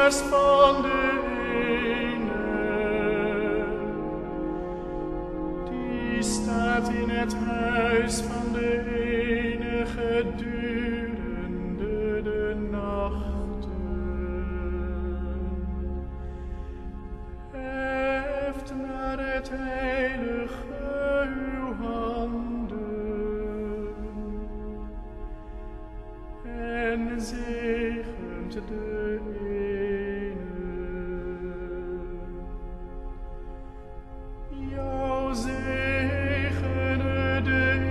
huis van de ene, die staat in het huis van de ene gedurende de nachten. Heft naar het heilige uw handen en zegent de ene. Jou zegene de